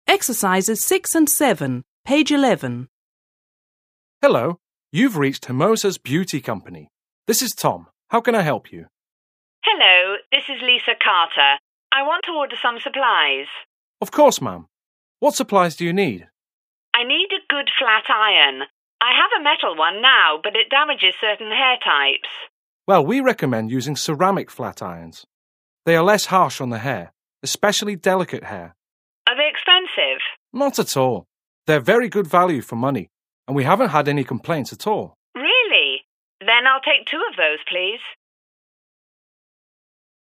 Exercises 6 and 7, page 11. Hello, you've reached Hermosa's Beauty Company. This is Tom. How can I help you? Hello, this is Lisa Carter. I want to order some supplies. Of course, ma'am. What supplies do you need? I need a good flat iron. I have a metal one now, but it damages certain hair types. Well, we recommend using ceramic flat irons. They are less harsh on the hair, especially delicate hair. Are they expensive? Not at all. They're very good value for money, and we haven't had any complaints at all. Really? Then I'll take 2 of those, please.